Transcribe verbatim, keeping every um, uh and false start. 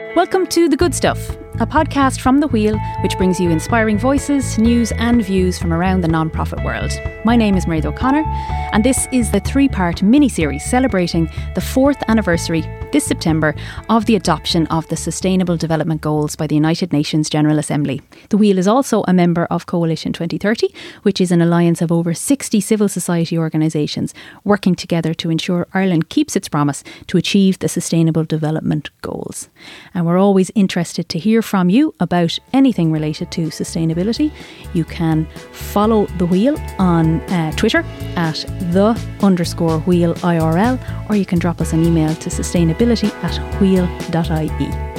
Welcome to The Good Stuff, a podcast from The Wheel which brings you inspiring voices, news and views from around the non-profit world. My name is Mairead O'Connor and this is the three-part mini-series celebrating the fourth anniversary this September of the adoption of the Sustainable Development Goals by the United Nations General Assembly. The Wheel is also a member of Coalition twenty thirty, which is an alliance of over sixty civil society organisations working together to ensure Ireland keeps its promise to achieve the Sustainable Development Goals. And we're always interested to hear from you about anything related to sustainability. You can follow The Wheel on uh, Twitter at the underscore wheel I R L, or you can drop us an email to sustainability at wheel dot I E.